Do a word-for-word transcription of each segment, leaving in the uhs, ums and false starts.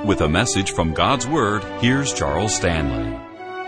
With a message from God's Word, here's Charles Stanley.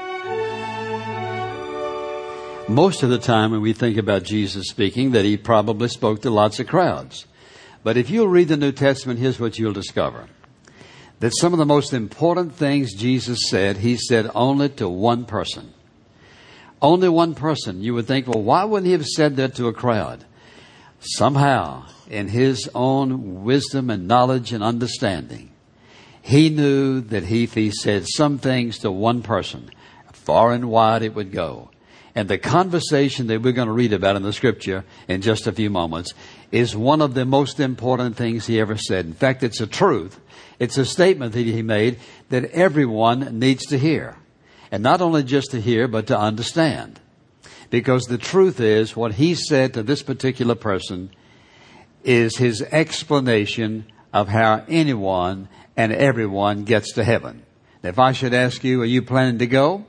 Most of the time when we think about Jesus speaking, that he probably spoke to lots of crowds. But if you'll read the New Testament, here's what you'll discover. That some of the most important things Jesus said, he said only to one person. Only one person. You would think, well, why wouldn't he have said that to a crowd? Somehow, in his own wisdom and knowledge and understanding, he knew that if he said some things to one person, far and wide it would go. And the conversation that we're going to read about in the Scripture in just a few moments is one of the most important things he ever said. In fact, it's a truth. It's a statement that he made that everyone needs to hear. And not only just to hear, but to understand. Because the truth is, what he said to this particular person is his explanation of how anyone and everyone gets to heaven. If I should ask you, are you planning to go?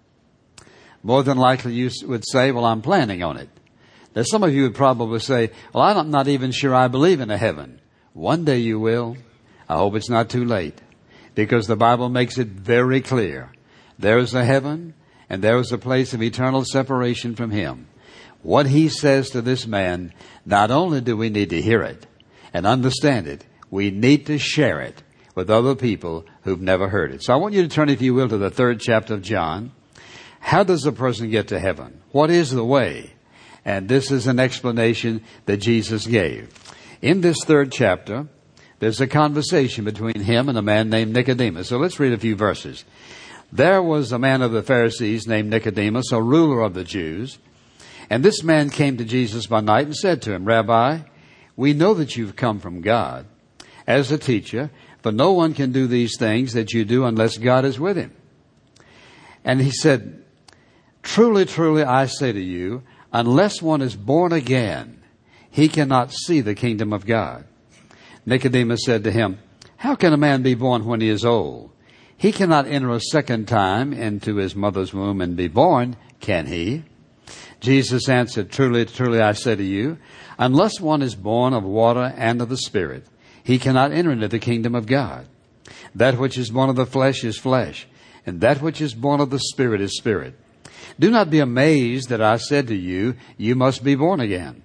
More than likely you would say, well, I'm planning on it. Now, some of you would probably say, well, I'm not even sure I believe in a heaven. One day you will. I hope it's not too late. Because the Bible makes it very clear. There is a heaven, and there is a place of eternal separation from Him. What He says to this man, not only do we need to hear it and understand it, we need to share it with other people who've never heard it. So I want you to turn, if you will, to the third chapter of John. How does a person get to heaven? What is the way? And this is an explanation that Jesus gave. In this third chapter, there's a conversation between him and a man named Nicodemus. So let's read a few verses. There was a man of the Pharisees named Nicodemus, a ruler of the Jews. And this man came to Jesus by night and said to him, Rabbi, we know that you've come from God as a teacher, for no one can do these things that you do unless God is with him. And he said, Truly, truly, I say to you, unless one is born again, he cannot see the kingdom of God. Nicodemus said to him, How can a man be born when he is old? He cannot enter a second time into his mother's womb and be born, can he? Jesus answered, Truly, truly, I say to you, unless one is born of water and of the Spirit, he cannot enter into the kingdom of God. That which is born of the flesh is flesh, and that which is born of the Spirit is spirit. Do not be amazed that I said to you, you must be born again.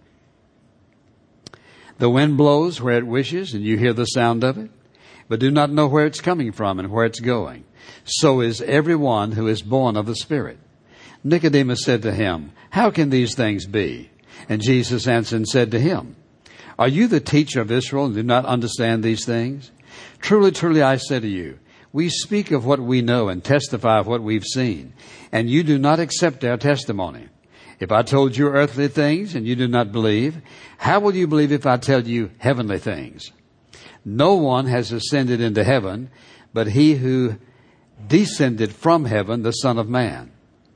The wind blows where it wishes, and you hear the sound of it, but do not know where it's coming from and where it's going. So is everyone who is born of the Spirit. Nicodemus said to him, How can these things be? And Jesus answered and said to him, Are you the teacher of Israel and do not understand these things? Truly, truly, I say to you, we speak of what we know and testify of what we've seen, and you do not accept our testimony. If I told you earthly things and you do not believe, how will you believe if I tell you heavenly things? No one has ascended into heaven, but he who descended from heaven, the Son of Man.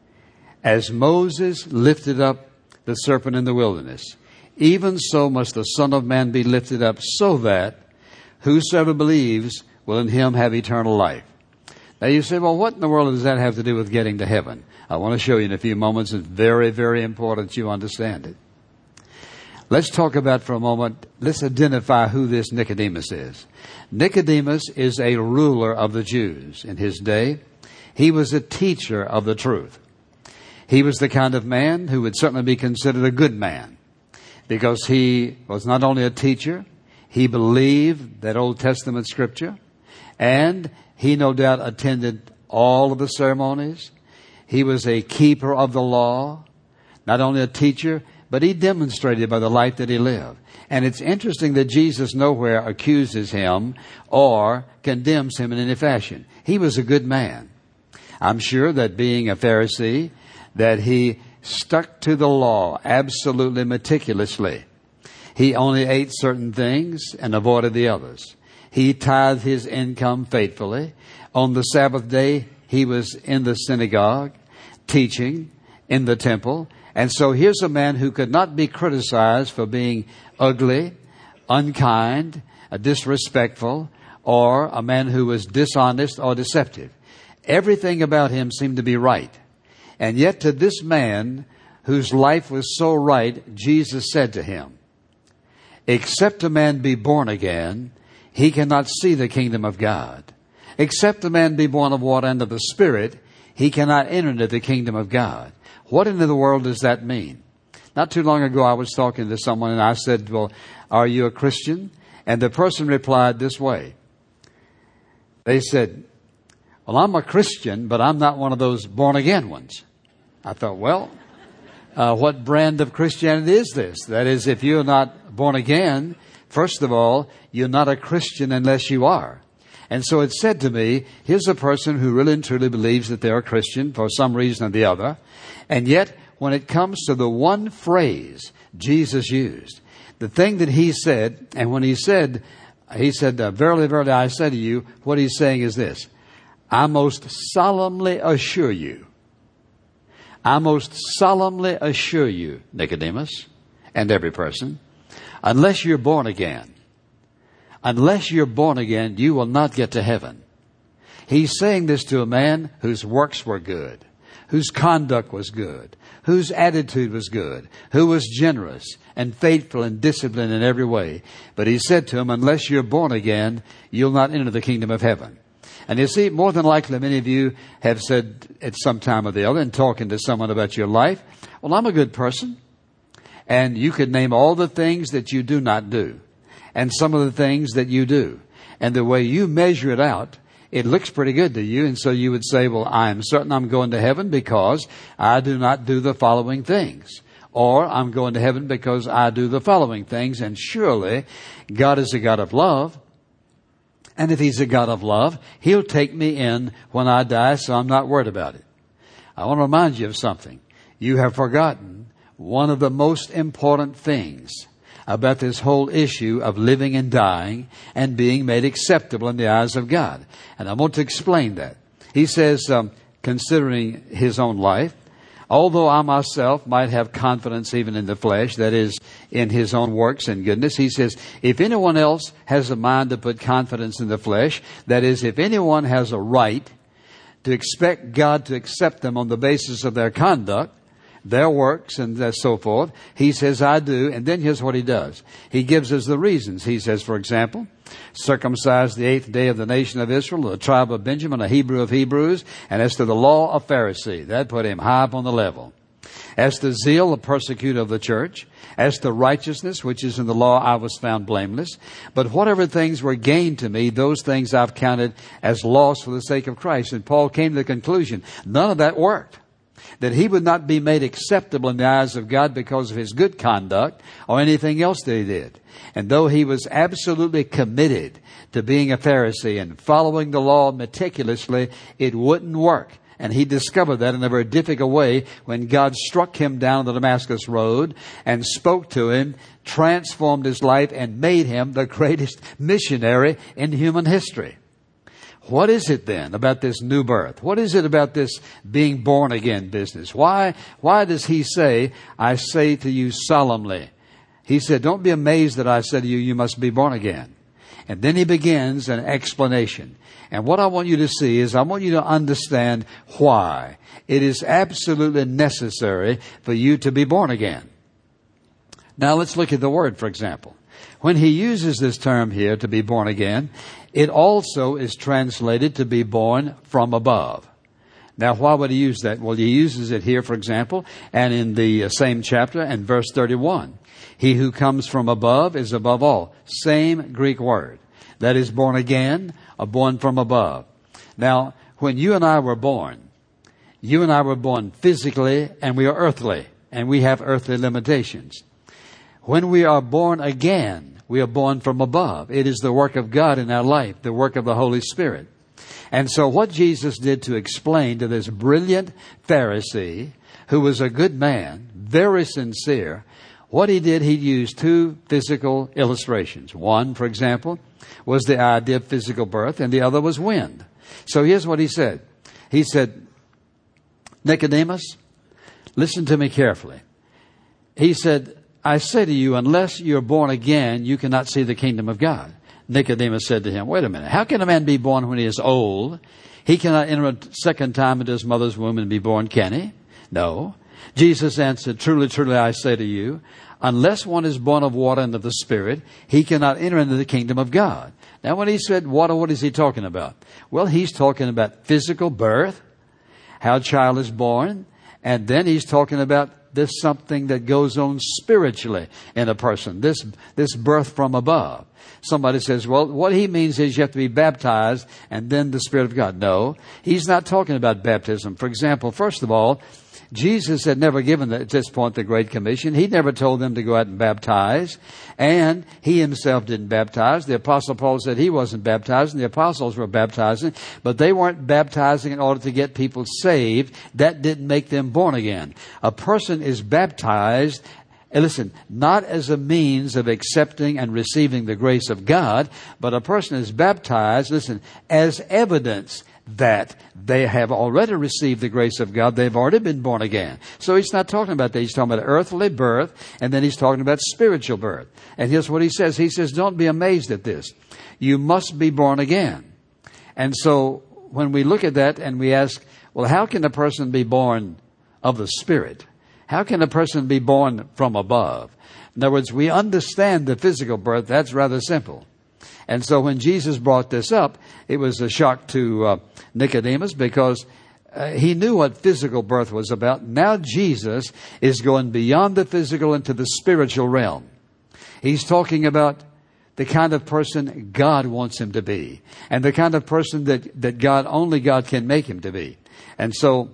As Moses lifted up the serpent in the wilderness, even so must the Son of Man be lifted up, so that whosoever believes will in him have eternal life. Now you say, well, what in the world does that have to do with getting to heaven? I want to show you in a few moments. It's very, very important you understand it. Let's talk about for a moment, let's identify who this Nicodemus is. Nicodemus is a ruler of the Jews in his day. He was a teacher of the truth. He was the kind of man who would certainly be considered a good man, because he was not only a teacher, he believed that Old Testament scripture, and he no doubt attended all of the ceremonies. He was a keeper of the law, not only a teacher, but he demonstrated by the life that he lived. And it's interesting that Jesus nowhere accuses him or condemns him in any fashion. He was a good man. I'm sure that being a Pharisee, that he stuck to the law absolutely meticulously. He only ate certain things and avoided the others. He tithed his income faithfully. On the Sabbath day, he was in the synagogue, teaching in the temple. And so here's a man who could not be criticized for being ugly, unkind, disrespectful, or a man who was dishonest or deceptive. Everything about him seemed to be right. And yet to this man whose life was so right, Jesus said to him, Except a man be born again, he cannot see the kingdom of God. Except a man be born of water and of the Spirit, he cannot enter into the kingdom of God. What in the world does that mean? Not too long ago, I was talking to someone and I said, well, are you a Christian? And the person replied this way. They said, well, I'm a Christian, but I'm not one of those born-again ones. I thought, well, uh, what brand of Christianity is this? That is, if you're not born again, first of all, you're not a Christian unless you are. And so it said to me, here's a person who really and truly believes that they're a Christian for some reason or the other. And yet, when it comes to the one phrase Jesus used, the thing that he said, and when he said, he said, uh, verily, verily, I say to you, what he's saying is this: I most solemnly assure you, I most solemnly assure you, Nicodemus, and every person, unless you're born again, unless you're born again, you will not get to heaven. He's saying this to a man whose works were good, whose conduct was good, whose attitude was good, who was generous and faithful and disciplined in every way. But he said to him, unless you're born again, you'll not enter the kingdom of heaven. And you see, more than likely, many of you have said at some time or the other, in talking to someone about your life, well, I'm a good person. And you could name all the things that you do not do, and some of the things that you do. And the way you measure it out, it looks pretty good to you. And so you would say, well, I'm certain I'm going to heaven because I do not do the following things. Or I'm going to heaven because I do the following things. And surely God is a God of love. And if He's a God of love, He'll take me in when I die, so I'm not worried about it. I want to remind you of something. You have forgotten one of the most important things about this whole issue of living and dying and being made acceptable in the eyes of God. And I want to explain that. He says, um, considering his own life, although I myself might have confidence even in the flesh, that is, in his own works and goodness, he says, if anyone else has a mind to put confidence in the flesh, that is, if anyone has a right to expect God to accept them on the basis of their conduct, their works and so forth, he says, I do. And then here's what he does. He gives us the reasons. He says, for example, circumcised the eighth day of the nation of Israel, the tribe of Benjamin, a Hebrew of Hebrews, and as to the law, a Pharisee. That put him high up on the level. As to zeal, a persecutor of the church. As to righteousness, which is in the law, I was found blameless. But whatever things were gained to me, those things I've counted as loss for the sake of Christ. And Paul came to the conclusion, none of that worked. That he would not be made acceptable in the eyes of God because of his good conduct or anything else that he did. And though he was absolutely committed to being a Pharisee and following the law meticulously, it wouldn't work. And he discovered that in a very difficult way when God struck him down the Damascus road and spoke to him, transformed his life, and made him the greatest missionary in human history. What is it then about this new birth? What is it about this being born again business? Why, why does he say, I say to you solemnly? He said, don't be amazed that I said to you, you must be born again. And then he begins an explanation. And what I want you to see is I want you to understand why it is absolutely necessary for you to be born again. Now let's look at the word, for example. When he uses this term here, to be born again, it also is translated to be born from above. Now, why would he use that? Well, he uses it here, for example, and in the same chapter and verse thirty-one. He who comes from above is above all. Same Greek word. That is born again or born from above. Now, when you and I were born, you and I were born physically and we are earthly, and we have earthly limitations. When we are born again, we are born from above. It is the work of God in our life, the work of the Holy Spirit. And so what Jesus did to explain to this brilliant Pharisee, who was a good man, very sincere, what he did, he used two physical illustrations. One, for example, was the idea of physical birth, and the other was wind. So here's what he said. He said, Nicodemus, listen to me carefully. He said, I say to you, unless you're born again, you cannot see the kingdom of God. Nicodemus said to him, wait a minute, how can a man be born when he is old? He cannot enter a second time into his mother's womb and be born, can he? No. Jesus answered, truly, truly, I say to you, unless one is born of water and of the Spirit, he cannot enter into the kingdom of God. Now, when he said water, what is he talking about? Well, he's talking about physical birth, how a child is born, and then he's talking about this something that goes on spiritually in a person, this this birth from above. Somebody says, well, what he means is you have to be baptized and then the Spirit of God. No, he's not talking about baptism. For example, first of all, Jesus had never given, at this point, the Great Commission. He never told them to go out and baptize. And he himself didn't baptize. The Apostle Paul said he wasn't baptizing. The apostles were baptizing. But they weren't baptizing in order to get people saved. That didn't make them born again. A person is baptized, and listen, not as a means of accepting and receiving the grace of God, but a person is baptized, listen, as evidence that they have already received the grace of God. They've already been born again. So he's not talking about that. He's talking about earthly birth, and then he's talking about spiritual birth. And here's what he says. He says, don't be amazed at this. You must be born again. And so when we look at that and we ask, well, how can a person be born of the Spirit? How can a person be born from above? In other words, we understand the physical birth. That's rather simple. And so when Jesus brought this up, it was a shock to uh, Nicodemus, because uh, he knew what physical birth was about. Now Jesus is going beyond the physical into the spiritual realm. He's talking about the kind of person God wants him to be, and the kind of person that, that God, only God can make him to be. And so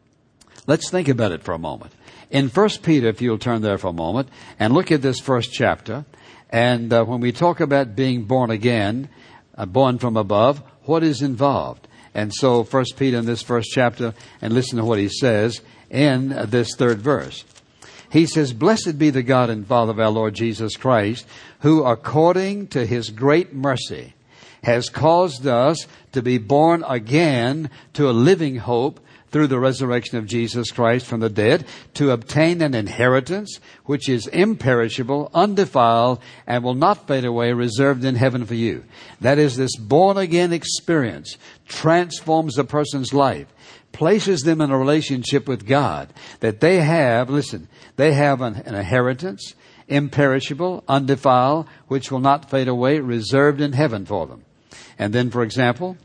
let's think about it for a moment. In First Peter, if you'll turn there for a moment, and look at this first chapter. And uh, when we talk about being born again, uh, born from above, what is involved? And so First Peter in this first chapter, and listen to what he says in uh, this third verse. He says, blessed be the God and Father of our Lord Jesus Christ, who according to his great mercy has caused us to be born again to a living hope through the resurrection of Jesus Christ from the dead, to obtain an inheritance which is imperishable, undefiled, and will not fade away, reserved in heaven for you. That is, this born-again experience transforms a person's life, places them in a relationship with God, that they have, listen, they have an, an inheritance, imperishable, undefiled, which will not fade away, reserved in heaven for them. And then, for example,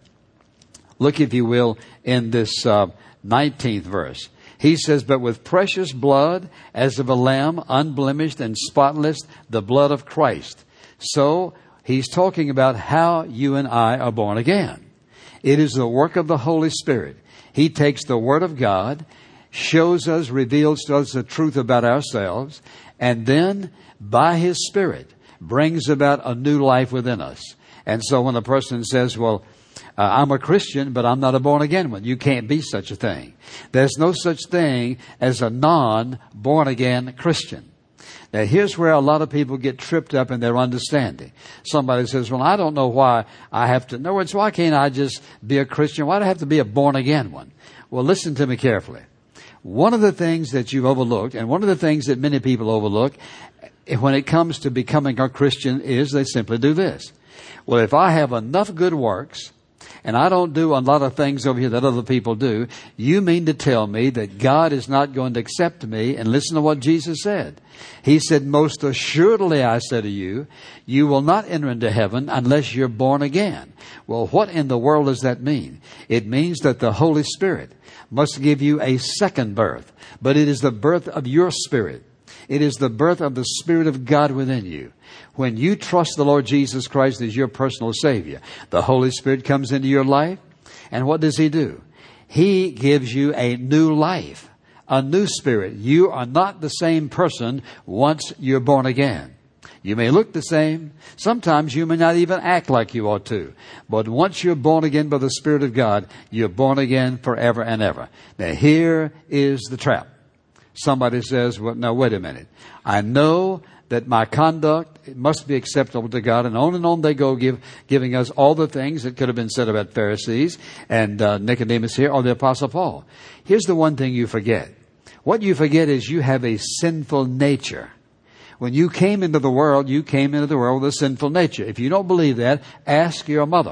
look, if you will, in this uh, nineteenth verse. He says, but with precious blood, as of a lamb, unblemished and spotless, the blood of Christ. So he's talking about how you and I are born again. It is the work of the Holy Spirit. He takes the Word of God, shows us, reveals to us the truth about ourselves, and then by His Spirit brings about a new life within us. And so when a person says, well, Uh, I'm a Christian, but I'm not a born-again one. You can't be such a thing. There's no such thing as a non-born-again Christian. Now, here's where a lot of people get tripped up in their understanding. Somebody says, well, I don't know why I have to. In other words, why can't I just be a Christian? Why do I have to be a born-again one? Well, listen to me carefully. One of the things that you've overlooked, and one of the things that many people overlook when it comes to becoming a Christian, is they simply do this. Well, if I have enough good works, and I don't do a lot of things over here that other people do, you mean to tell me that God is not going to accept me? And listen to what Jesus said. He said, most assuredly I say to you, you will not enter into heaven unless you're born again. Well, what in the world does that mean? It means that the Holy Spirit must give you a second birth, but it is the birth of your spirit. It is the birth of the Spirit of God within you. When you trust the Lord Jesus Christ as your personal Savior, the Holy Spirit comes into your life. And what does He do? He gives you a new life, a new spirit. You are not the same person once you're born again. You may look the same. Sometimes you may not even act like you ought to. But once you're born again by the Spirit of God, you're born again forever and ever. Now, here is the trap. Somebody says, well, now, wait a minute. I know that my conduct it must be acceptable to God. And on and on they go, give, giving us all the things that could have been said about Pharisees and uh, Nicodemus here, or the Apostle Paul. Here's the one thing you forget. What you forget is you have a sinful nature. When you came into the world, you came into the world with a sinful nature. If you don't believe that, ask your mother.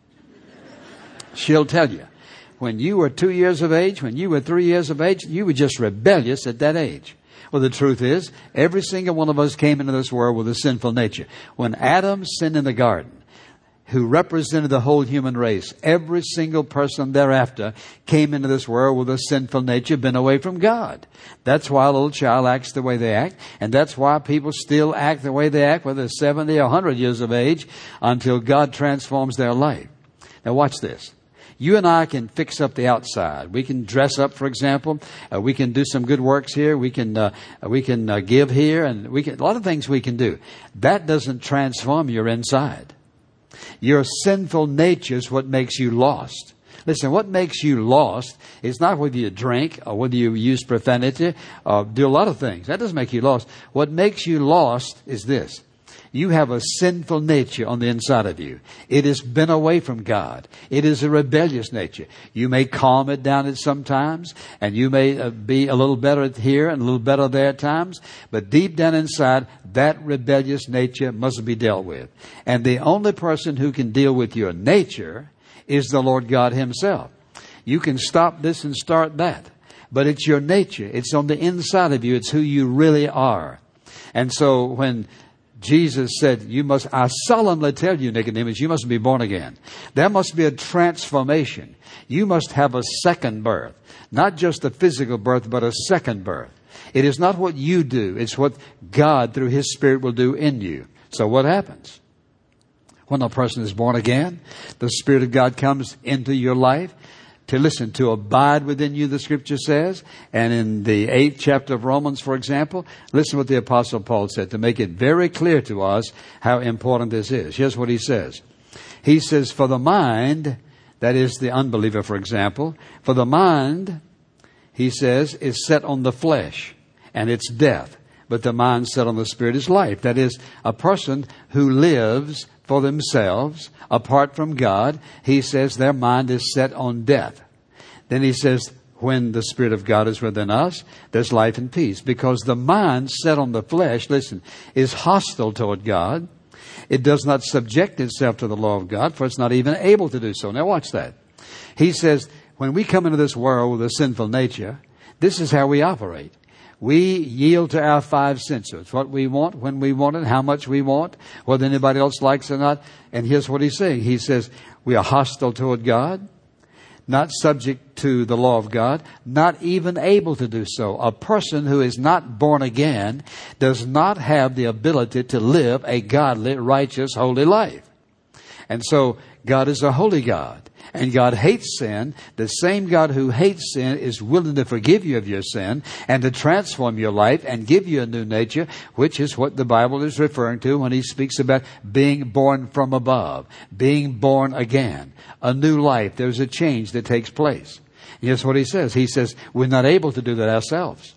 She'll tell you. When you were two years of age, when you were three years of age, you were just rebellious at that age. Well, the truth is, every single one of us came into this world with a sinful nature. When Adam sinned in the garden, who represented the whole human race, every single person thereafter came into this world with a sinful nature, been away from God. That's why a little child acts the way they act, and that's why people still act the way they act, whether they're seventy or one hundred years of age, until God transforms their life. Now watch this. You and I can fix up the outside. We can dress up, for example. Uh, we can do some good works here. We can uh, we can uh, give here, and we can a lot of things we can do. That doesn't transform your inside. Your sinful nature is what makes you lost. Listen, what makes you lost is not whether you drink or whether you use profanity or do a lot of things. That doesn't make you lost. What makes you lost is this. You have a sinful nature on the inside of you. It has been away from God. It is a rebellious nature. You may calm it down at some times, and you may uh, be a little better here and a little better there at times, but deep down inside, that rebellious nature must be dealt with. And the only person who can deal with your nature is the Lord God Himself. You can stop this and start that, but it's your nature. It's on the inside of you. It's who you really are. And so when Jesus said, you must, I solemnly tell you, Nicodemus, you must be born again. There must be a transformation. You must have a second birth. Not just a physical birth, but a second birth. It is not what you do. It's what God, through His Spirit, will do in you. So what happens? When a person is born again, the Spirit of God comes into your life to listen, to abide within you, the Scripture says. And in the eighth chapter of Romans, for example, listen what the Apostle Paul said to make it very clear to us how important this is. Here's what he says. He says, for the mind, that is the unbeliever, for example, for the mind, he says, is set on the flesh, and it's death. But the mind set on the Spirit is life. That is, a person who lives for themselves, apart from God, he says their mind is set on death. Then he says, when the Spirit of God is within us, there's life and peace. Because the mind set on the flesh, listen, is hostile toward God. It does not subject itself to the law of God, for it's not even able to do so. Now watch that. He says, when we come into this world with a sinful nature, this is how we operate. We yield to our five senses. What we want, when we want it, how much we want, whether anybody else likes it or not. And here's what he's saying. He says, we are hostile toward God, not subject to the law of God, not even able to do so. A person who is not born again does not have the ability to live a godly, righteous, holy life. And so God is a holy God. And God hates sin. The same God who hates sin is willing to forgive you of your sin and to transform your life and give you a new nature, which is what the Bible is referring to when He speaks about being born from above, being born again, a new life. There's a change that takes place. Here's what He says. He says, we're not able to do that ourselves.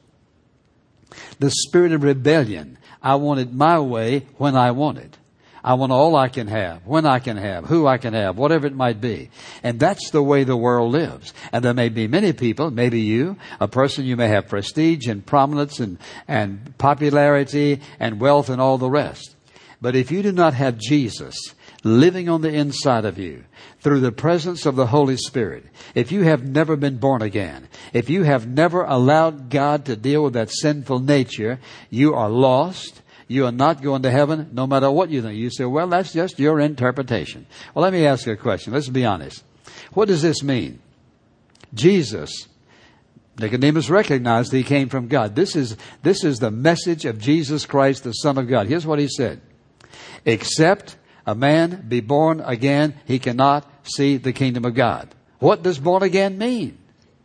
The spirit of rebellion. I want it my way when I want it. I want all I can have, when I can have, who I can have, whatever it might be. And that's the way the world lives. And there may be many people, maybe you, a person, you may have prestige and prominence and, and popularity and wealth and all the rest. But if you do not have Jesus living on the inside of you through the presence of the Holy Spirit, if you have never been born again, if you have never allowed God to deal with that sinful nature, you are lost. You are not going to heaven no matter what you think. You say, well, that's just your interpretation. Well, let me ask you a question. Let's be honest. What does this mean? Jesus, Nicodemus recognized that He came from God. This is, this is the message of Jesus Christ, the Son of God. Here's what He said. Except a man be born again, he cannot see the kingdom of God. What does born again mean?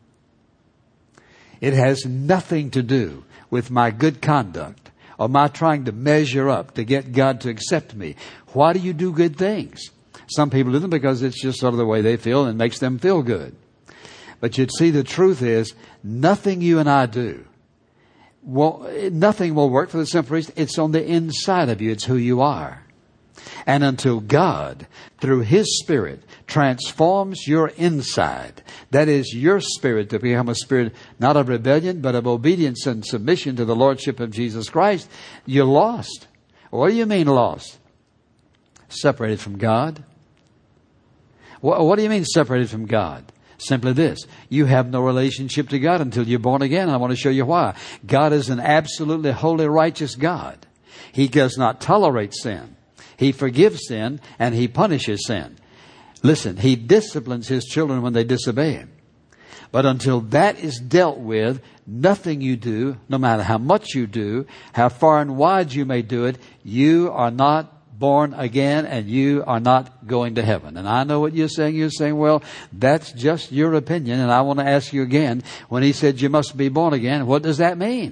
It has nothing to do with my good conduct or my trying to measure up to get God to accept me. Why do you do good things? Some people do them because it's just sort of the way they feel and makes them feel good. But you'd see the truth is nothing you and I do, well, nothing will work for the simple reason it's on the inside of you. It's who you are. And until God, through His Spirit, transforms your inside, that is your spirit to become a spirit not of rebellion, but of obedience and submission to the Lordship of Jesus Christ, you're lost. What do you mean lost? Separated from God. What, what do you mean separated from God? Simply this. You have no relationship to God until you're born again. I want to show you why. God is an absolutely holy, righteous God. He does not tolerate sin. He forgives sin and He punishes sin. Listen, He disciplines His children when they disobey Him. But until that is dealt with, nothing you do, no matter how much you do, how far and wide you may do it, you are not born again and you are not going to heaven. And I know what you're saying. You're saying, well, that's just your opinion. And I want to ask you again, when He said you must be born again, what does that mean?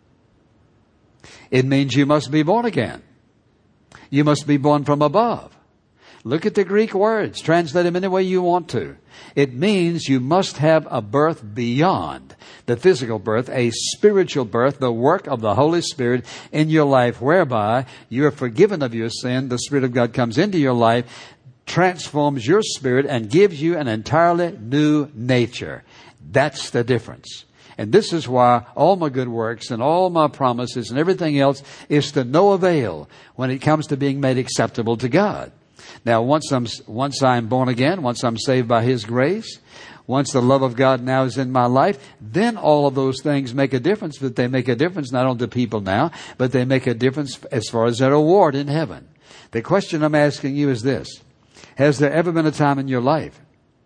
It means you must be born again. You must be born from above. Look at the Greek words. Translate them any way you want to. It means you must have a birth beyond the physical birth, a spiritual birth, the work of the Holy Spirit in your life, whereby you are forgiven of your sin. The Spirit of God comes into your life, transforms your spirit, and gives you an entirely new nature. That's the difference. And this is why all my good works and all my promises and everything else is to no avail when it comes to being made acceptable to God. Now, once I'm, once I'm born again, once I'm saved by His grace, once the love of God now is in my life, then all of those things make a difference. But they make a difference not only to people now, but they make a difference as far as their reward in heaven. The question I'm asking you is this. Has there ever been a time in your life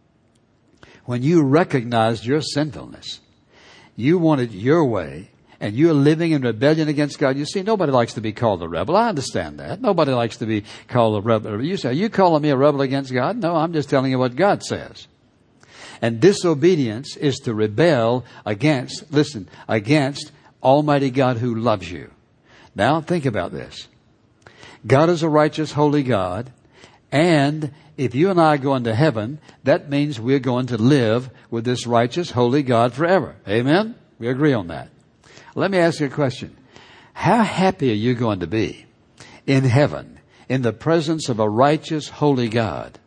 when you recognized your sinfulness? You wanted your way, and you're living in rebellion against God. You see, nobody likes to be called a rebel. I understand that. Nobody likes to be called a rebel. You say, are you calling me a rebel against God? No, I'm just telling you what God says. And disobedience is to rebel against, listen, against Almighty God who loves you. Now, think about this. God is a righteous, holy God. And if you and I go into heaven, that means we're going to live with this righteous, holy God forever. Amen? We agree on that. Let me ask you a question. How happy are you going to be in heaven in the presence of a righteous, holy God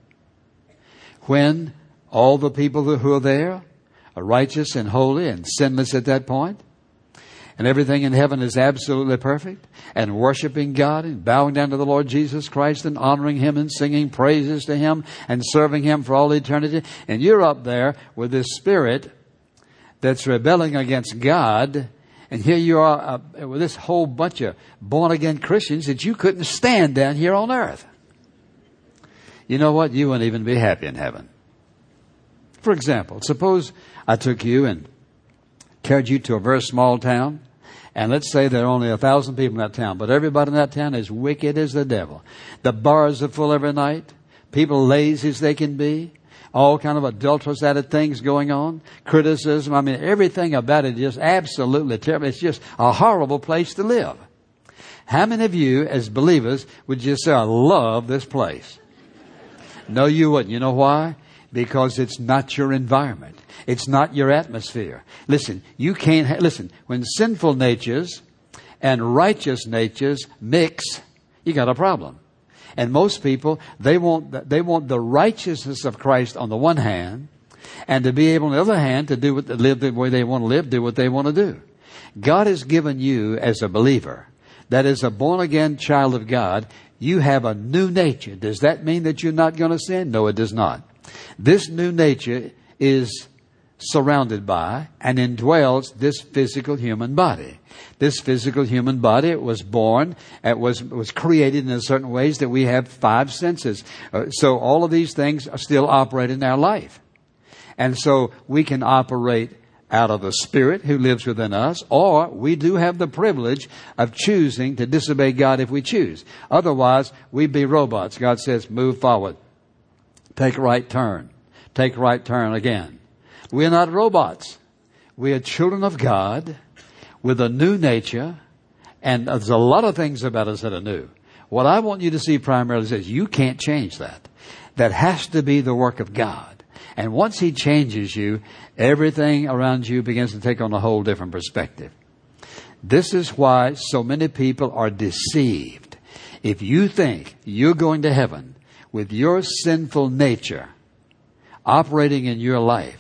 when all the people who are there are righteous and holy and sinless at that point? And everything in heaven is absolutely perfect, and worshiping God and bowing down to the Lord Jesus Christ and honoring Him and singing praises to Him and serving Him for all eternity. And you're up there with this spirit that's rebelling against God. And here you are uh, with this whole bunch of born-again Christians that you couldn't stand down here on earth. You know what? You wouldn't even be happy in heaven. For example, suppose I took you and carried you to a very small town, and let's say there are only a thousand people in that town, but everybody in that town is wicked as the devil. The bars are full every night. People lazy as they can be. All kind of adulterous added things going on. Criticism. I mean, everything about it is just absolutely terrible. It's just a horrible place to live. How many of you as believers would just say, I love this place? No, you wouldn't. You know why? Because it's not your environment. It's not your atmosphere. Listen, you can't, ha- listen, when sinful natures and righteous natures mix, you got a problem. And most people, they want, they want the righteousness of Christ on the one hand, and to be able on the other hand to do what, live the way they want to live, do what they want to do. God has given you as a believer, that is a born again child of God, you have a new nature. Does that mean that you're not going to sin? No, it does not. This new nature is surrounded by and indwells this physical human body. This physical human body was born, it was was created in a certain ways that we have five senses. Uh, so all of these things are still operating in our life. And so we can operate out of the Spirit who lives within us, or we do have the privilege of choosing to disobey God if we choose. Otherwise, we'd be robots. God says, move forward. Take a right turn. Take a right turn again. We're not robots. We are children of God with a new nature, and there's a lot of things about us that are new. What I want you to see primarily is you can't change that. That has to be the work of God. And once He changes you, everything around you begins to take on a whole different perspective. This is why so many people are deceived. If you think you're going to heaven with your sinful nature operating in your life,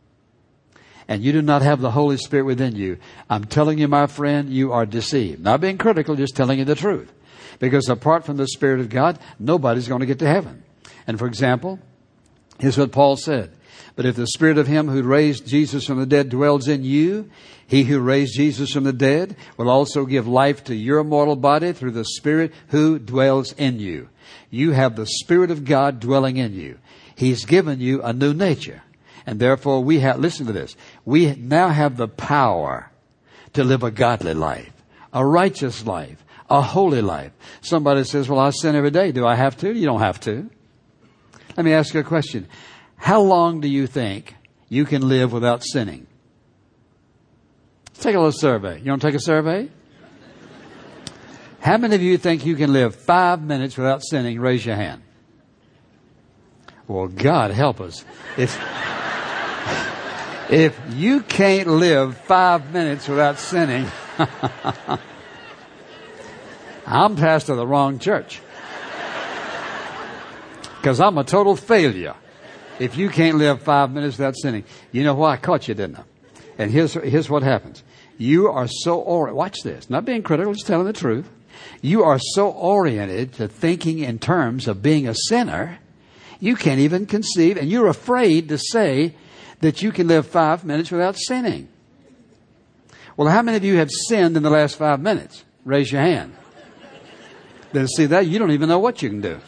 and you do not have the Holy Spirit within you, I'm telling you, my friend, you are deceived. Not being critical, just telling you the truth. Because apart from the Spirit of God, nobody's going to get to heaven. And for example, here's what Paul said. But if the Spirit of Him who raised Jesus from the dead dwells in you, He who raised Jesus from the dead will also give life to your mortal body through the Spirit who dwells in you. You have the Spirit of God dwelling in you. He's given you a new nature. And therefore we have, listen to this, we now have the power to live a godly life, a righteous life, a holy life. Somebody says, well, I sin every day. Do I have to? You don't have to. Let me ask you a question. How long do you think you can live without sinning? Let's take a little survey. You want to take a survey? How many of you think you can live five minutes without sinning? Raise your hand. Well, God help us. If, if you can't live five minutes without sinning, I'm pastor of the wrong church. Because I'm a total failure if you can't live five minutes without sinning. You know why? I caught you, didn't I? And here's, here's what happens. You are so oriented. Watch this. Not being critical, just telling the truth. You are so oriented to thinking in terms of being a sinner, you can't even conceive, and you're afraid to say that you can live five minutes without sinning. Well, how many of you have sinned in the last five minutes? Raise your hand. Then see that? You don't even know what you can do.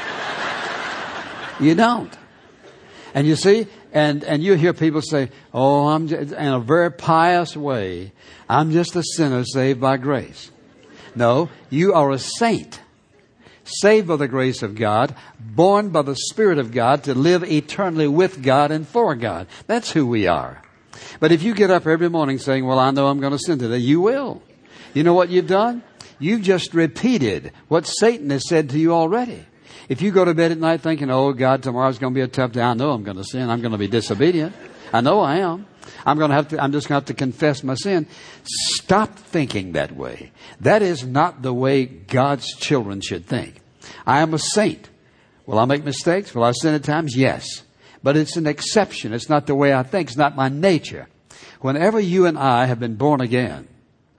You don't. And you see, and, and you hear people say, oh, I'm just, in a very pious way, I'm just a sinner saved by grace. No, you are a saint, saved by the grace of God, born by the Spirit of God to live eternally with God and for God. That's who we are. But if you get up every morning saying, well, I know I'm going to sin today, you will. You know what you've done? You've just repeated what Satan has said to you already. If you go to bed at night thinking, oh, God, tomorrow's going to be a tough day. I know I'm going to sin. I'm going to be disobedient. I know I am. I'm going to have to, I'm just going to have to confess my sin. Stop thinking that way. That is not the way God's children should think. I am a saint. Will I make mistakes? Will I sin at times? Yes. But it's an exception. It's not the way I think. It's not my nature. Whenever you and I have been born again,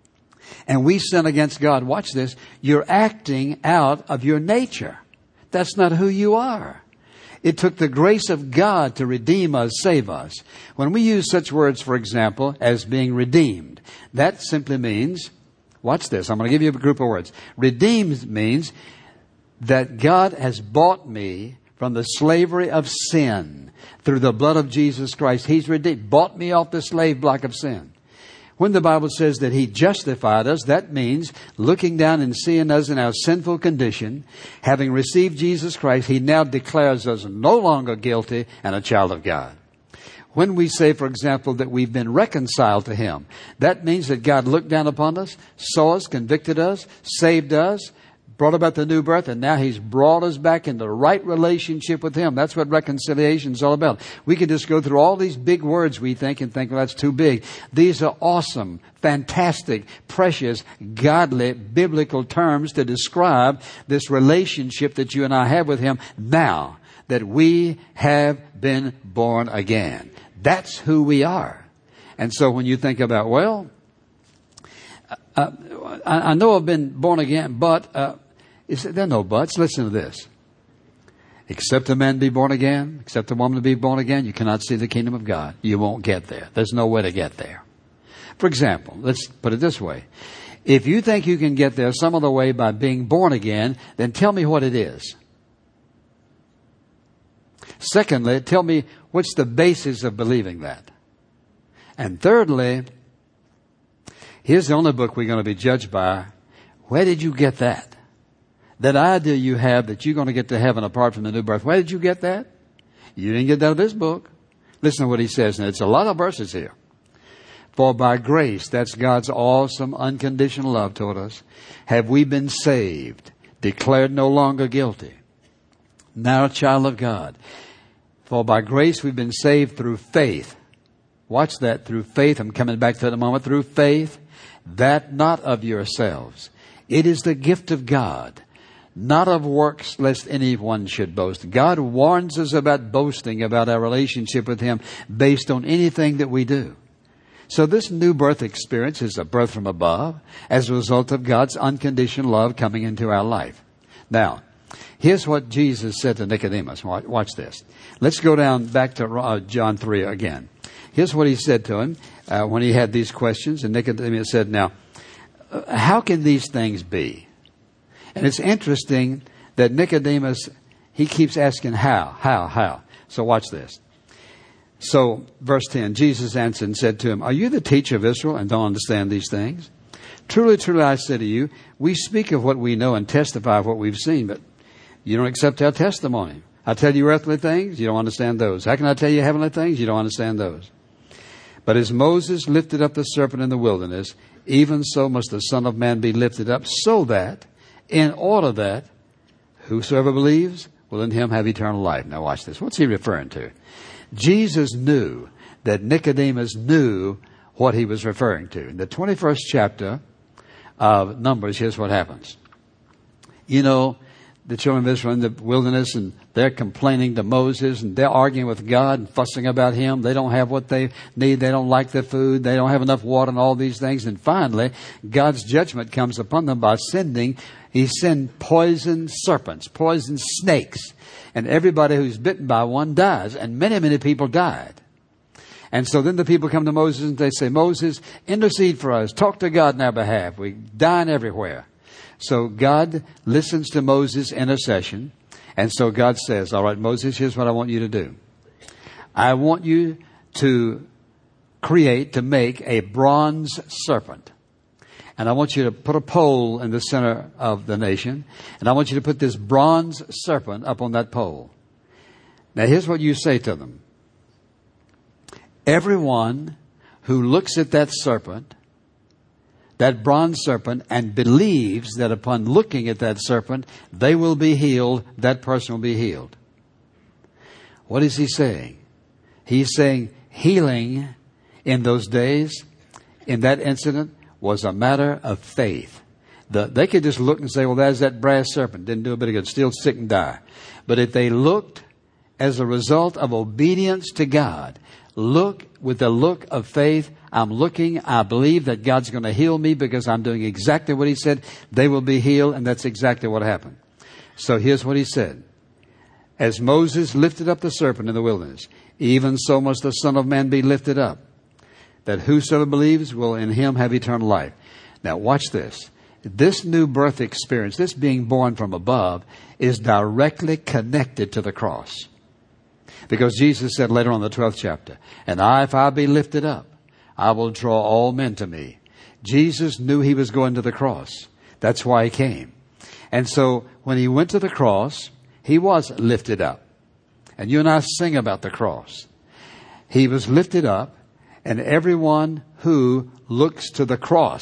and we sin against God, watch this, you're acting out of your nature. That's not who you are. It took the grace of God to redeem us, save us. When we use such words, for example, as being redeemed, that simply means, watch this, I'm going to give you a group of words. Redeemed means that God has bought me from the slavery of sin through the blood of Jesus Christ. He's redeemed, bought me off the slave block of sin. When the Bible says that He justified us, that means looking down and seeing us in our sinful condition, having received Jesus Christ, He now declares us no longer guilty and a child of God. When we say, for example, that we've been reconciled to Him, that means that God looked down upon us, saw us, convicted us, saved us, brought about the new birth, and now He's brought us back into the right relationship with Him. That's what reconciliation is all about. We could just go through all these big words we think and think, well, that's too big. These are awesome, fantastic, precious, godly, biblical terms to describe this relationship that you and I have with Him now that we have been born again. That's who we are. And so when you think about, well, uh, I, I know I've been born again, but uh, is there are no buts? Listen to this. Except a man be born again, except a woman to be born again, you cannot see the kingdom of God. You won't get there. There's no way to get there. For example, let's put it this way. If you think you can get there some other way by being born again, then tell me what it is. Secondly, tell me what's the basis of believing that. And thirdly, here's the only book we're going to be judged by. Where did you get that? That idea you have that you're going to get to heaven apart from the new birth. Where did you get that? You didn't get that out of this book. Listen to what he says. And it's a lot of verses here. For by grace, that's God's awesome, unconditional love toward us, have we been saved, declared no longer guilty, now a child of God. For by grace we've been saved through faith. Watch that, through faith. I'm coming back to that in a moment. Through faith, that not of yourselves. It is the gift of God, not of works, lest anyone should boast. God warns us about boasting about our relationship with Him based on anything that we do. So this new birth experience is a birth from above as a result of God's unconditional love coming into our life. Now, Here's what Jesus said to Nicodemus. Watch this. Let's go down back to uh, John three again. Here's what he said to him uh, when he had these questions. And Nicodemus said, now, uh, how can these things be? And it's interesting that Nicodemus, he keeps asking how, how, how. So watch this. So, verse ten, Jesus answered and said to him, are you the teacher of Israel and don't understand these things? Truly, truly, I say to you, we speak of what we know and testify of what we've seen, but you don't accept our testimony. I tell you earthly things, you don't understand those. How can I tell you heavenly things? You don't understand those. But as Moses lifted up the serpent in the wilderness, even so must the Son of Man be lifted up, so that, in order that, whosoever believes will in him have eternal life. Now watch this. What's he referring to? Jesus knew that Nicodemus knew what he was referring to. In the twenty-first chapter of Numbers, here's what happens. You know, the children of Israel in the wilderness, and they're complaining to Moses, and they're arguing with God and fussing about him. They don't have what they need. They don't like their food. They don't have enough water and all these things. And finally, God's judgment comes upon them by sending, he sent poison serpents, poison snakes. And everybody who's bitten by one dies. And many, many people died. And so then the people come to Moses and they say, Moses, intercede for us. Talk to God on our behalf. We're dying everywhere. So God listens to Moses' intercession. And so God says, all right, Moses, here's what I want you to do. I want you to create, to make a bronze serpent. And I want you to put a pole in the center of the nation. And I want you to put this bronze serpent up on that pole. Now here's what you say to them. Everyone who looks at that serpent, that bronze serpent, and believes that upon looking at that serpent, they will be healed, that person will be healed. What is he saying? He's saying healing in those days, in that incident, was a matter of faith. The, they could just look and say, well, there's that brass serpent. Didn't do a bit of good. Still sick and die. But if they looked as a result of obedience to God, look with the look of faith, I'm looking, I believe that God's going to heal me because I'm doing exactly what he said, they will be healed, and that's exactly what happened. So here's what he said. As Moses lifted up the serpent in the wilderness, even so must the Son of Man be lifted up, that whosoever believes will in him have eternal life. Now watch this. This new birth experience, this being born from above, is directly connected to the cross. Because Jesus said later on in the twelfth chapter, and I, if I be lifted up, I will draw all men to me. Jesus knew he was going to the cross. That's why he came. And so when he went to the cross, he was lifted up. And you and I sing about the cross. He was lifted up, and everyone who looks to the cross.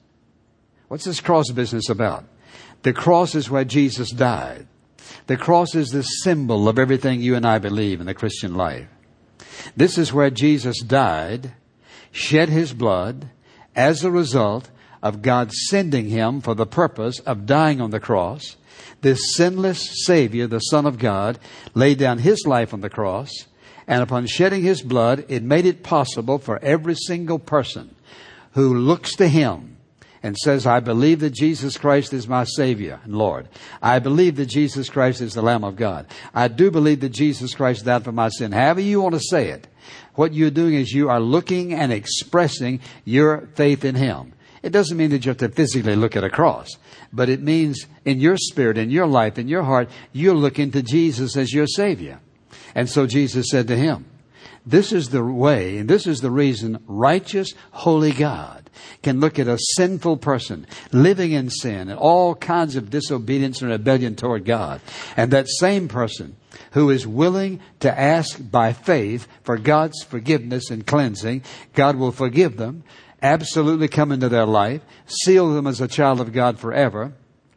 What's this cross business about? The cross is where Jesus died. The cross is the symbol of everything you and I believe in the Christian life. This is where Jesus died, shed his blood as a result of God sending him for the purpose of dying on the cross. This sinless Savior, the Son of God, laid down his life on the cross. And upon shedding his blood, it made it possible for every single person who looks to him and says, I believe that Jesus Christ is my Savior and Lord. I believe that Jesus Christ is the Lamb of God. I do believe that Jesus Christ died for my sin. However you want to say it, what you're doing is you are looking and expressing your faith in him. It doesn't mean that you have to physically look at a cross, but it means in your spirit, in your life, in your heart, you're looking to Jesus as your Savior. And so Jesus said to him, this is the way, and this is the reason righteous, holy God can look at a sinful person living in sin and all kinds of disobedience and rebellion toward God. And that same person who is willing to ask by faith for God's forgiveness and cleansing, God will forgive them, absolutely come into their life, seal them as a child of God forever,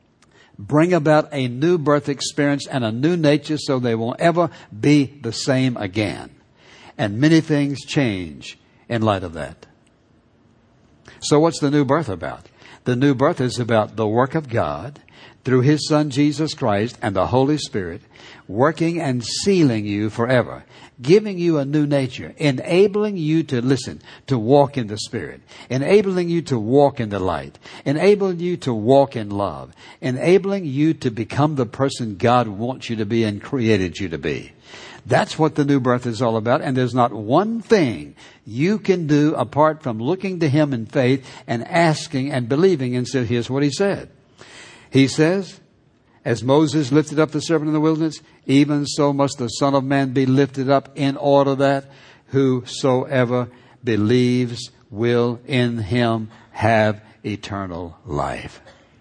bring about a new birth experience and a new nature so they won't ever be the same again. And many things change in light of that. So what's the new birth about? The new birth is about the work of God through His Son Jesus Christ and the Holy Spirit, working and sealing you forever, giving you a new nature, enabling you to listen, to walk in the Spirit, enabling you to walk in the light, enabling you to walk in love, enabling you to become the person God wants you to be and created you to be. That's what the new birth is all about. And there's not one thing you can do apart from looking to Him in faith and asking and believing. And so here's what He said. He says, as Moses lifted up the serpent in the wilderness, even so must the Son of Man be lifted up, in order that whosoever believes will in Him have eternal life.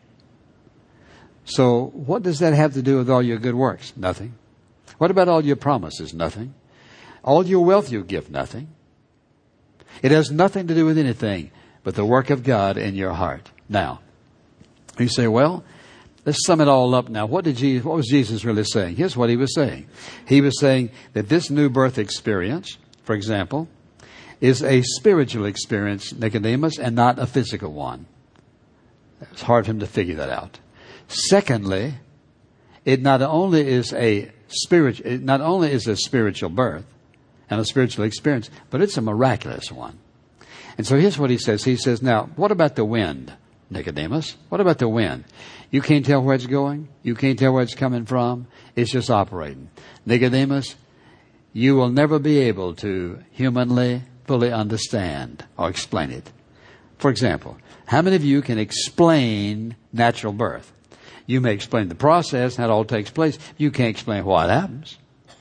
So what does that have to do with all your good works? Nothing. What about all your promises? Nothing. All your wealth you give? Nothing. It has nothing to do with anything but the work of God in your heart. Now, you say, well, let's sum it all up now. What did Jesus, what was Jesus really saying? Here's what He was saying. He was saying that this new birth experience, for example, is a spiritual experience, Nicodemus, and not a physical one. It's hard for him to figure that out. Secondly, it not only is a spiritual, it not only is a spiritual birth and a spiritual experience, but it's a miraculous one. And so here's what He says. He says, now, what about the wind, Nicodemus? What about the wind? You can't tell where it's going. You can't tell where it's coming from. It's just operating. Nicodemus, you will never be able to humanly fully understand or explain it. For example, how many of you can explain natural birth? You may explain the process, how it all takes place. You can't explain why it happens.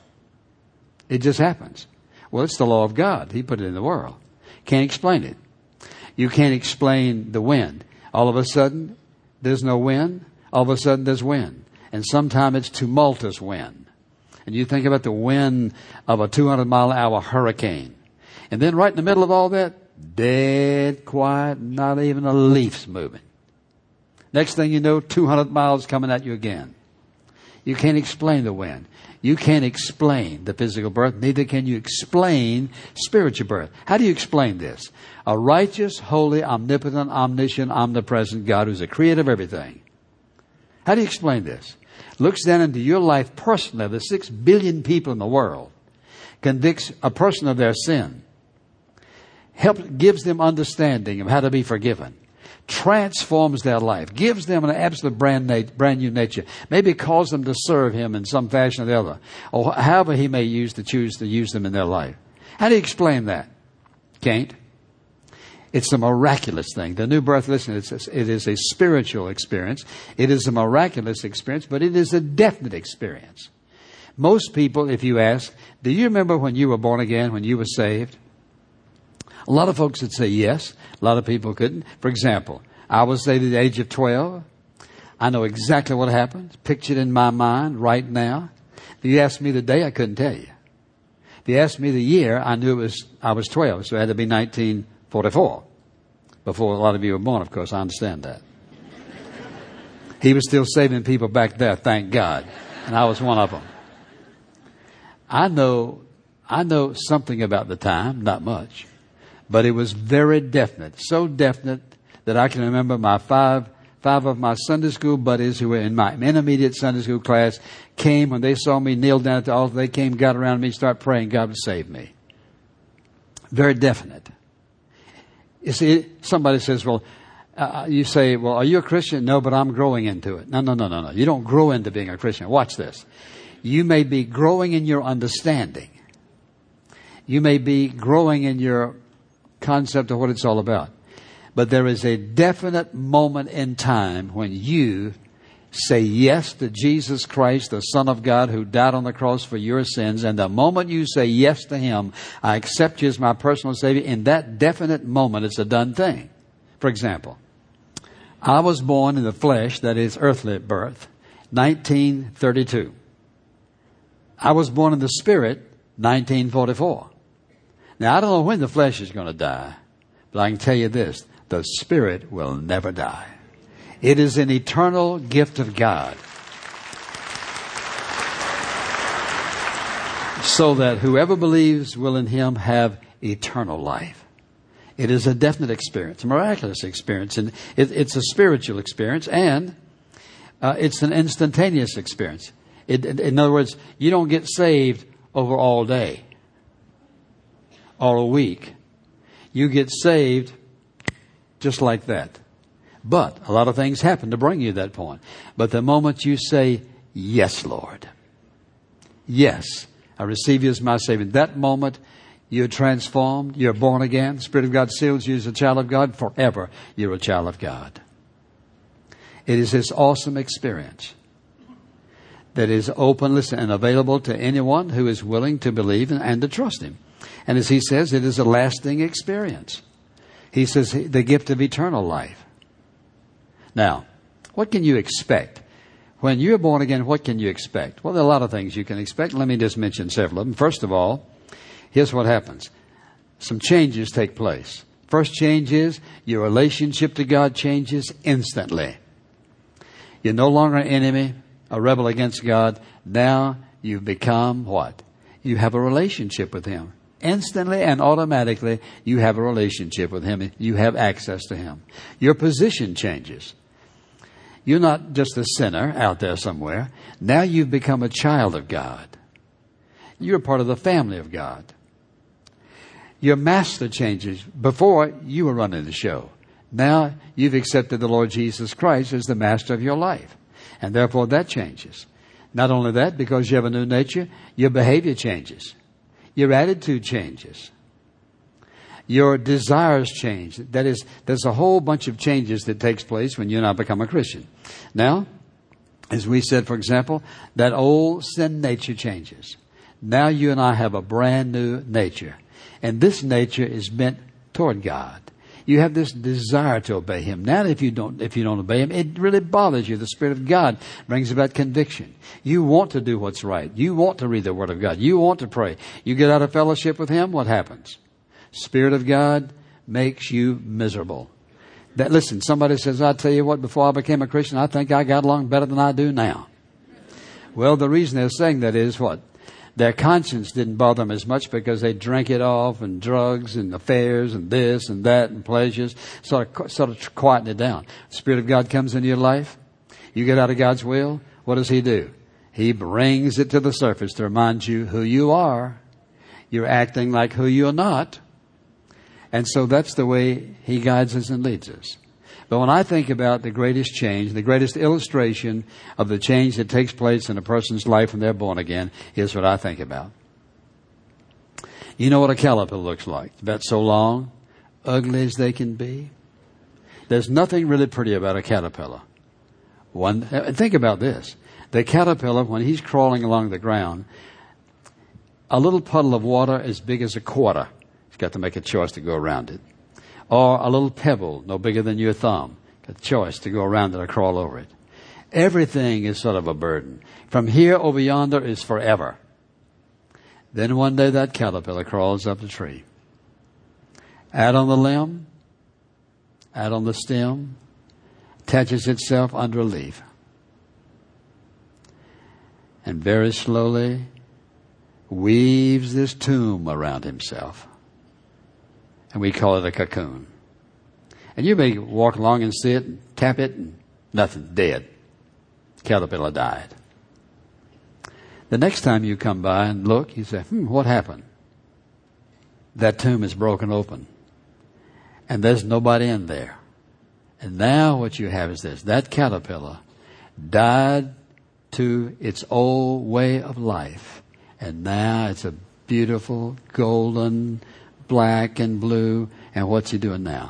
It just happens. Well, it's the law of God. He put it in the world. Can't explain it. You can't explain the wind. All of a sudden, there's no wind. All of a sudden, there's wind. And sometimes it's tumultuous wind. And you think about the wind of a two hundred mile an hour hurricane. And then right in the middle of all that, dead quiet, not even a leaf's moving. Next thing you know, two hundred miles coming at you again. You can't explain the wind. You can't explain the physical birth. Neither can you explain spiritual birth. How do you explain this? A righteous, holy, omnipotent, omniscient, omnipresent God who's the creator of everything. How do you explain this? Looks down into your life personally, the six billion people in the world, convicts a person of their sin, helps, gives them understanding of how to be forgiven, transforms their life, gives them an absolute brand, na- brand new nature, maybe calls them to serve Him in some fashion or the other, or however He may use to choose to use them in their life. How do you explain that? Can't. It's a miraculous thing. The new birth, listen, it's a, it is a spiritual experience. It is a miraculous experience, but it is a definite experience. Most people, if you ask, do you remember when you were born again, when you were saved? A lot of folks would say yes. A lot of people couldn't. For example, I was saved at the age of twelve. I know exactly what happened. Pictured in my mind right now. If you asked me the day, I couldn't tell you. If you asked me the year, I knew it was I was twelve, so it had to be nineteen forty-four. Before a lot of you were born, of course. I understand that. He was still saving people back there, thank God. And I was one of them. I know, I know something about the time, not much. But it was very definite, so definite that I can remember my five, five of my Sunday school buddies who were in my intermediate Sunday school class came when they saw me kneel down at the altar. They came, got around me, started praying God would save me. Very definite. You see, somebody says, well, uh, you say, well, are you a Christian? No, but I'm growing into it. No, no, no, no, no. You don't grow into being a Christian. Watch this. You may be growing in your understanding. You may be growing in your concept of what it's all about. But there is a definite moment in time when you say yes to Jesus Christ, the Son of God, who died on the cross for your sins. And the moment you say yes to Him, I accept you as my personal Savior. In that definite moment, it's a done thing. For example, I was born in the flesh, that is earthly birth, nineteen thirty-two. I was born in the Spirit, nineteen forty-four. Now, I don't know when the flesh is going to die, but I can tell you this, the Spirit will never die. It is an eternal gift of God. So that whoever believes will in Him have eternal life. It is a definite experience, a miraculous experience, and it, it's a spiritual experience. And Uh, it's an instantaneous experience. It, in other words, you don't get saved over all day or a week. You get saved just like that. But a lot of things happen to bring you to that point. But the moment you say, yes, Lord, yes, I receive you as my Savior, that moment you're transformed, you're born again. The Spirit of God seals you as a child of God. Forever you're a child of God. It is this awesome experience that is open, listen, and available to anyone who is willing to believe and, and to trust Him. And as he says, it is a lasting experience. He says the gift of eternal life. Now, what can you expect? When you're born again, what can you expect? Well, there are a lot of things you can expect. Let me just mention several of them. First of all, here's what happens. Some changes take place. First change is your relationship to God changes instantly. You're no longer an enemy, a rebel against God. Now you've become what? You have a relationship with Him. Instantly and automatically, you have a relationship with Him. You have access to Him. Your position changes. You're not just a sinner out there somewhere. Now you've become a child of God. You're part of the family of God. Your master changes. Before, you were running the show. Now you've accepted the Lord Jesus Christ as the master of your life. And therefore that changes. Not only that, because you have a new nature, your behavior changes. Your attitude changes. Your desires change. That is, there's a whole bunch of changes that takes place when you and I become a Christian. Now, as we said, for example, that old sin nature changes. Now you and I have a brand new nature. And this nature is bent toward God. You have this desire to obey Him. Now, if you don't, if you don't obey Him, it really bothers you. The Spirit of God brings about conviction. You want to do what's right. You want to read the Word of God. You want to pray. You get out of fellowship with Him, what happens? Spirit of God makes you miserable. That, listen, somebody says, I tell you what, before I became a Christian, I think I got along better than I do now. Well, the reason they're saying that is what? Their conscience didn't bother them as much because they drank it off, and drugs and affairs and this and that and pleasures, sort of, sort of quieten it down. The Spirit of God comes into your life. You get out of God's will. What does He do? He brings it to the surface to remind you who you are. You're acting like who you're not. And so that's the way He guides us and leads us. But when I think about the greatest change, the greatest illustration of the change that takes place in a person's life when they're born again, here's what I think about. You know what a caterpillar looks like? It's about so long, ugly as they can be. There's nothing really pretty about a caterpillar. One, think about this. The caterpillar, when he's crawling along the ground, a little puddle of water as big as a quarter, he's got to make a choice to go around it. Or a little pebble, no bigger than your thumb, a choice to go around it or crawl over it. Everything is sort of a burden. From here over yonder is forever. Then one day that caterpillar crawls up the tree. Out on the limb, out on the stem, attaches itself under a leaf. And very slowly weaves this tomb around himself. And we call it a cocoon. And you may walk along and see it and tap it and nothing, dead. Caterpillar died. The next time you come by and look, you say, hmm, what happened? That tomb is broken open. And there's nobody in there. And now what you have is this. That caterpillar died to its old way of life. And now it's a beautiful, golden, black and blue. And what's he doing now?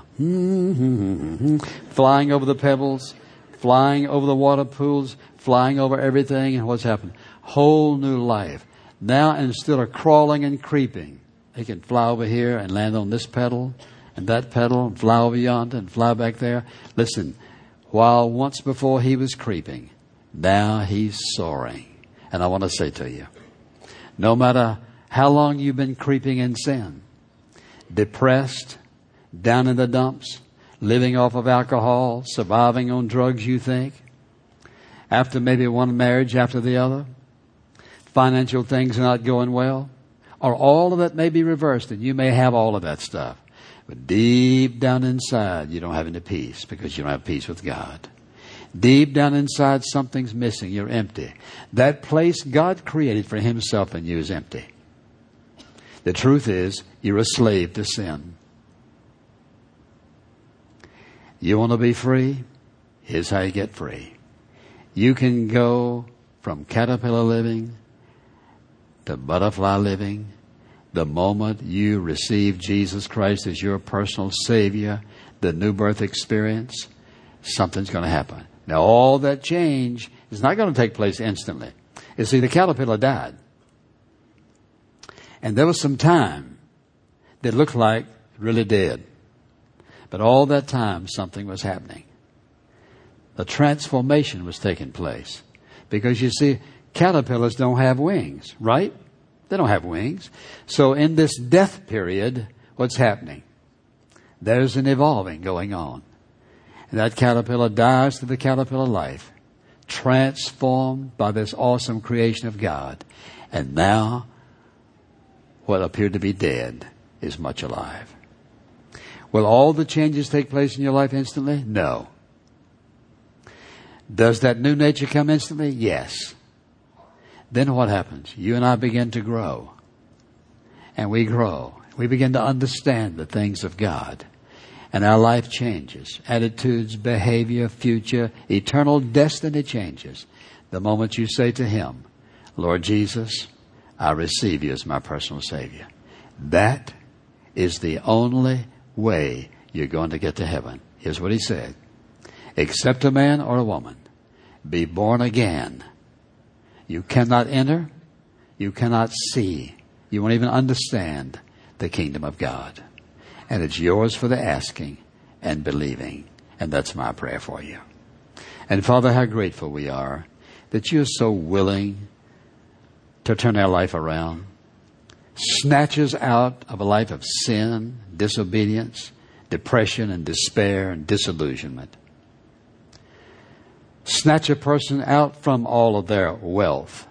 Flying over the pebbles, flying over the water pools, flying over everything. And what's happened? Whole new life. Now instead of crawling and creeping, he can fly over here and land on this pedal and that pedal and fly over yonder and fly back there. Listen, while once before he was creeping, now he's soaring. And I want to say to you, no matter how long you've been creeping in sin, depressed, down in the dumps, living off of alcohol, surviving on drugs, you think, after maybe one marriage after the other, financial things are not going well, or all of that may be reversed, and you may have all of that stuff. But deep down inside, you don't have any peace because you don't have peace with God. Deep down inside, something's missing. You're empty. That place God created for Himself in you is empty. The truth is, you're a slave to sin. You want to be free? Here's how you get free. You can go from caterpillar living to butterfly living the moment you receive Jesus Christ as your personal Savior, the new birth experience. Something's going to happen. Now, all that change is not going to take place instantly. You see, the caterpillar died. And there was some time that looked like really dead. But all that time, something was happening. A transformation was taking place. Because you see, caterpillars don't have wings, right? They don't have wings. So in this death period, what's happening? There's an evolving going on. And that caterpillar dies to the caterpillar life, transformed by this awesome creation of God. And now, what appeared to be dead is much alive. Will all the changes take place in your life instantly? No. Does that new nature come instantly? Yes. Then what happens? You and I begin to grow. And we grow. We begin to understand the things of God. And our life changes. Attitudes, behavior, future, eternal destiny changes. The moment you say to Him, Lord Jesus, I receive You as my personal Savior. That is the only way you're going to get to heaven. Here's what He said. Except a man or a woman be born again, you cannot enter, you cannot see, you won't even understand the kingdom of God. And it's yours for the asking and believing. And that's my prayer for you. And Father, how grateful we are that You're so willing to turn our life around. Snatch us out of a life of sin, disobedience, depression and despair and disillusionment. Snatch a person out from all of their wealth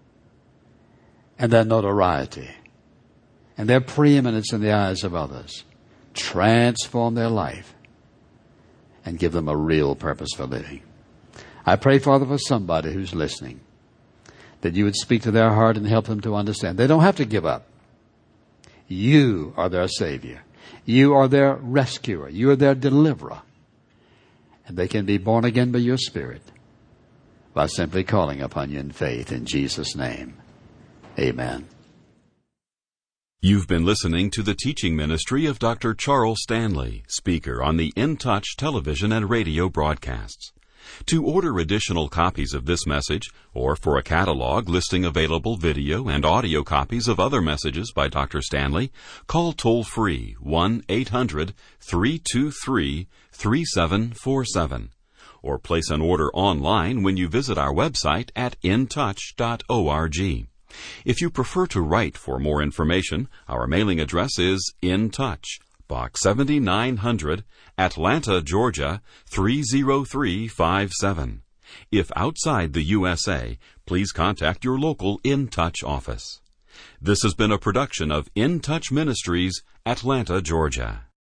and their notoriety and their preeminence in the eyes of others. Transform their life and give them a real purpose for living. I pray, Father, for somebody who's listening, that You would speak to their heart and help them to understand. They don't have to give up. You are their Savior. You are their rescuer. You are their deliverer. And they can be born again by Your Spirit by simply calling upon You in faith in Jesus' name. Amen. You've been listening to the teaching ministry of Doctor Charles Stanley, speaker on the In Touch television and radio broadcasts. To order additional copies of this message, or for a catalog listing available video and audio copies of other messages by Doctor Stanley, call toll-free one eight hundred three two three three seven four seven, or place an order online when you visit our website at in touch dot org. If you prefer to write for more information, our mailing address is In Touch, Box seventy-nine hundred, Atlanta, Georgia, three zero three five seven. If outside the U S A, please contact your local In Touch office. This has been a production of In Touch Ministries, Atlanta, Georgia.